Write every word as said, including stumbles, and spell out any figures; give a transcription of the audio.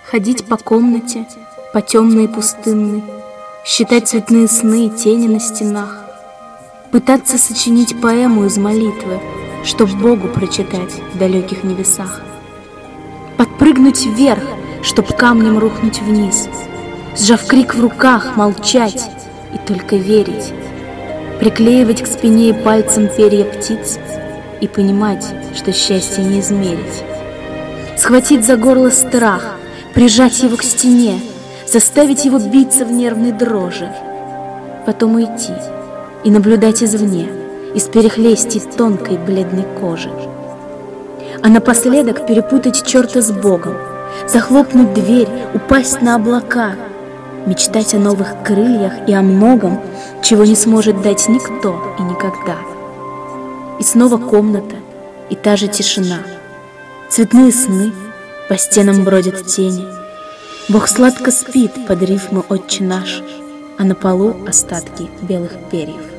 Ходить по комнате, по темной и пустынной, считать цветные сны и тени на стенах, пытаться сочинить поэму из молитвы, чтоб Богу прочитать в далеких небесах, подпрыгнуть вверх, чтоб камнем рухнуть вниз, сжав крик в руках, молчать и только верить, приклеивать к спине и пальцам перья птиц и понимать, что счастье не измерить, схватить за горло страх, прижать его к стене, заставить его биться в нервной дрожи, потом уйти и наблюдать извне, из перехлестий тонкой бледной кожи. А напоследок перепутать черта с Богом, захлопнуть дверь, упасть на облака, мечтать о новых крыльях и о многом, чего не сможет дать никто и никогда. И снова комната, и та же тишина, цветные сны, по стенам бродят тени. Бог сладко спит под рифмы «Отче наш», а на полу остатки белых перьев.